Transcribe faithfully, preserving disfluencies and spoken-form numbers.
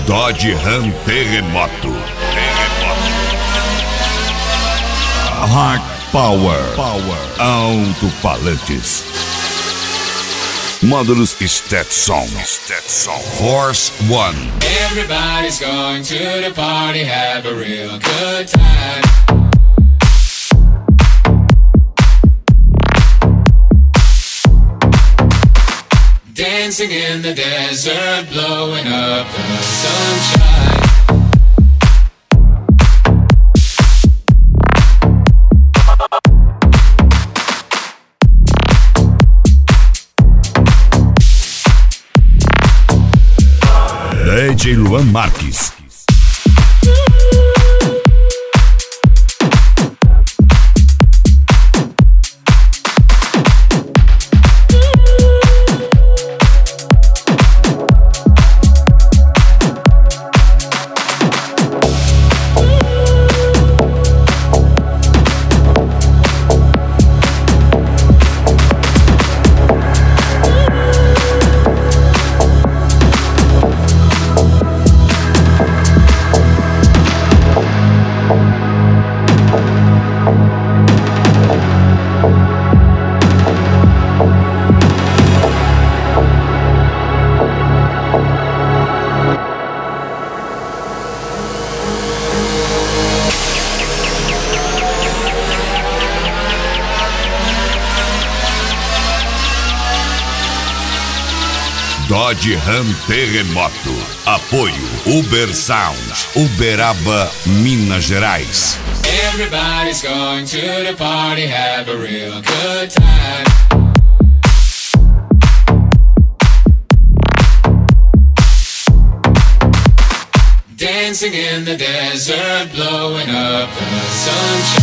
Dodge Ram Terremoto. Hard Power. Power. Alto-falantes. Módulos Stetson. Stetson. Force One. Everybody's going to the party, have a real good time. Dancing in the desert, blowing up the sunshine. D J Luan Marques. Dodge Ram Terremoto. Apoio Uber Sound, Uberaba, Minas Gerais. Everybody's going to the party, have a real good time. Dancing in the desert, blowing up the sunshine.